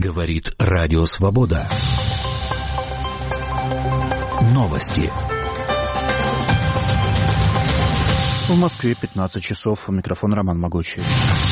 Говорит Радио Свобода. Новости. В Москве 15 часов. У микрофона Роман Могучий.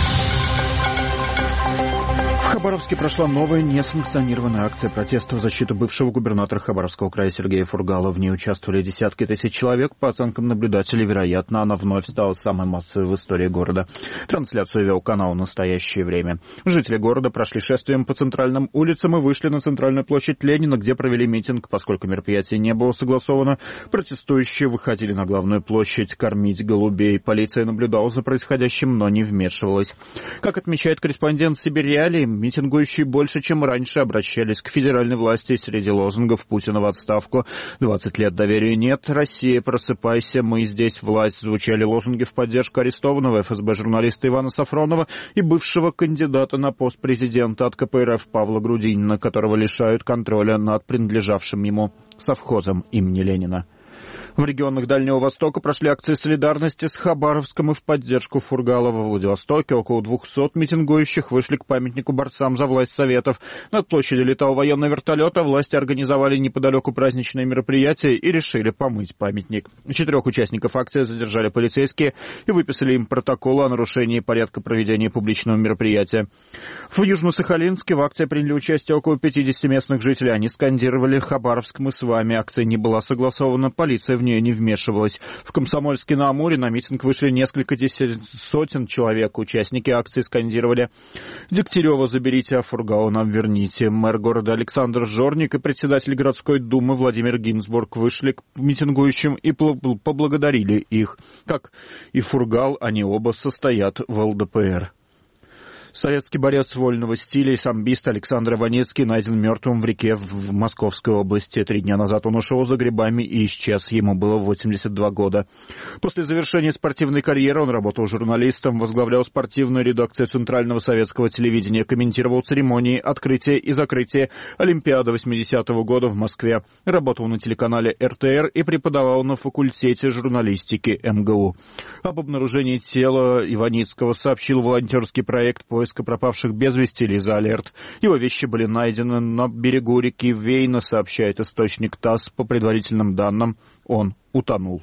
В Хабаровске прошла новая несанкционированная акция протеста в защиту бывшего губернатора Хабаровского края Сергея Фургала. В ней участвовали десятки тысяч человек. По оценкам наблюдателей, вероятно, она вновь стала самой массовой в истории города. Трансляцию вел канал «Настоящее время». Жители города прошли шествием по центральным улицам и вышли на центральную площадь Ленина, где провели митинг. Поскольку мероприятие не было согласовано, протестующие выходили на главную площадь кормить голубей. Полиция наблюдала за происходящим, но не вмешивалась. Как отмечает корреспондент «Сибирь-Реалии», митингующие больше, чем раньше, обращались к федеральной власти среди лозунгов «Путина в отставку», «20 лет доверия нет», «Россия, просыпайся», «Мы здесь, власть». Звучали лозунги в поддержку арестованного ФСБ журналиста Ивана Сафронова и бывшего кандидата на пост президента от КПРФ Павла Грудинина, которого лишают контроля над принадлежавшим ему совхозом имени Ленина. В регионах Дальнего Востока прошли акции солидарности с Хабаровском и в поддержку Фургала. Во Владивостоке около 200 митингующих вышли к памятнику борцам за власть Советов. Над площадью летал военный вертолет, а власти организовали неподалеку праздничное мероприятие и решили помыть памятник. 4 участников акции задержали полицейские и выписали им протоколы о нарушении порядка проведения публичного мероприятия. В Южно-Сахалинске в акции приняли участие около 50 местных жителей. Они скандировали «Хабаровск, мы с вами». Акция не была согласована, полиция в нее не вмешивалась. В Комсомольске-на-Амуре на митинг вышли несколько сотен человек. Участники акции скандировали: «Дегтярева заберите, а Фургала нам верните». Мэр города Александр Жорник и председатель городской думы Владимир Гинзбург вышли к митингующим и поблагодарили их. Как и Фургал, они оба состоят в ЛДПР. Советский борец вольного стиля и самбист Александр Иванецкий найден мертвым в реке в Московской области. 3 дня назад он ушел за грибами и исчез. Ему было 82 года. После завершения спортивной карьеры он работал журналистом, возглавлял спортивную редакцию Центрального советского телевидения, комментировал церемонии открытия и закрытия Олимпиады 80-го года в Москве. Работал на телеканале РТР и преподавал на факультете журналистики МГУ. Об обнаружении тела Иваницкого сообщил волонтерский проект поиска пропавших без вести Лиза Алерт. Его вещи были найдены на берегу реки Вейна, сообщает источник ТАСС. По предварительным данным, он утонул.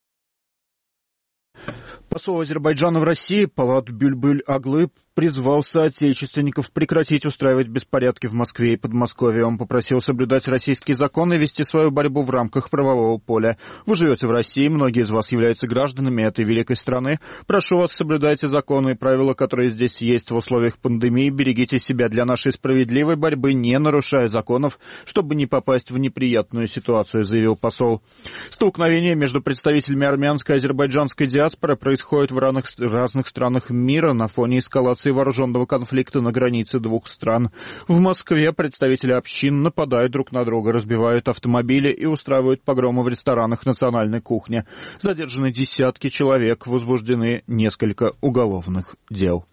Посол Азербайджана в России Полат Бюльбюль-Аглы призвал соотечественников прекратить устраивать беспорядки в Москве и Подмосковье. Он попросил соблюдать российские законы и вести свою борьбу в рамках правового поля. Вы живете в России, многие из вас являются гражданами этой великой страны. Прошу вас, соблюдайте законы и правила, которые здесь есть в условиях пандемии. Берегите себя для нашей справедливой борьбы, не нарушая законов, чтобы не попасть в неприятную ситуацию, заявил посол. Столкновения между представителями армянской и азербайджанской диаспоры происходят в разных странах мира на фоне эскалации вооруженного конфликта на границе двух стран. В Москве представители общин нападают друг на друга, разбивают автомобили и устраивают погромы в ресторанах национальной кухни. Задержаны десятки человек, возбуждены несколько уголовных дел.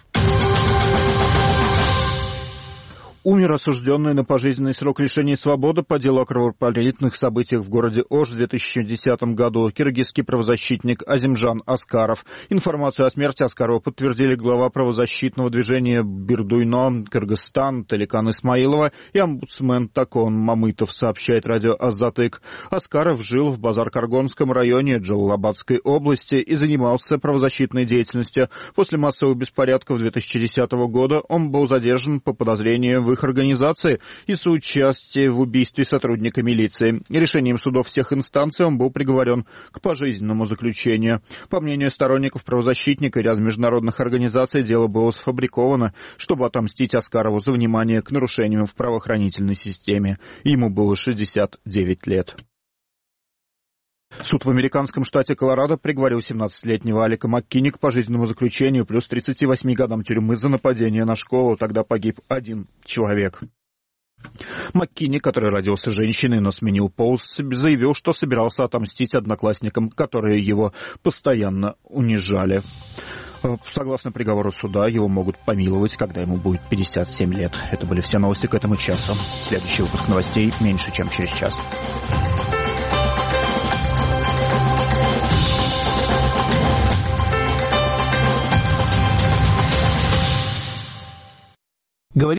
Умер осужденный на пожизненный срок лишения свободы по делу о кровопролитных событиях в городе Ош в 2010 году киргизский правозащитник Азимжан Аскаров. Информацию о смерти Аскарова подтвердили глава правозащитного движения «Бердуйно Кыргызстан» Таликан Исмаилова и омбудсмен Такон Мамытов, сообщает радио «Азатык». Аскаров жил в Базар-Каргонском районе Джалалабадской области и занимался правозащитной деятельностью. После массовых беспорядков 2010 года он был задержан по подозрению в их организации и соучастии в убийстве сотрудника милиции. Решением судов всех инстанций он был приговорен к пожизненному заключению. По мнению сторонников правозащитника и ряда международных организаций, дело было сфабриковано, чтобы отомстить Аскарову за внимание к нарушениям в правоохранительной системе. Ему было 69 лет. Суд в американском штате Колорадо приговорил 17-летнего Алика Маккини к пожизненному заключению плюс 38 годам тюрьмы за нападение на школу. Тогда погиб 1 человек. Маккини, который родился женщиной, но сменил пол, заявил, что собирался отомстить одноклассникам, которые его постоянно унижали. Согласно приговору суда, его могут помиловать, когда ему будет 57 лет. Это были все новости к этому часу. Следующий выпуск новостей меньше, чем через час.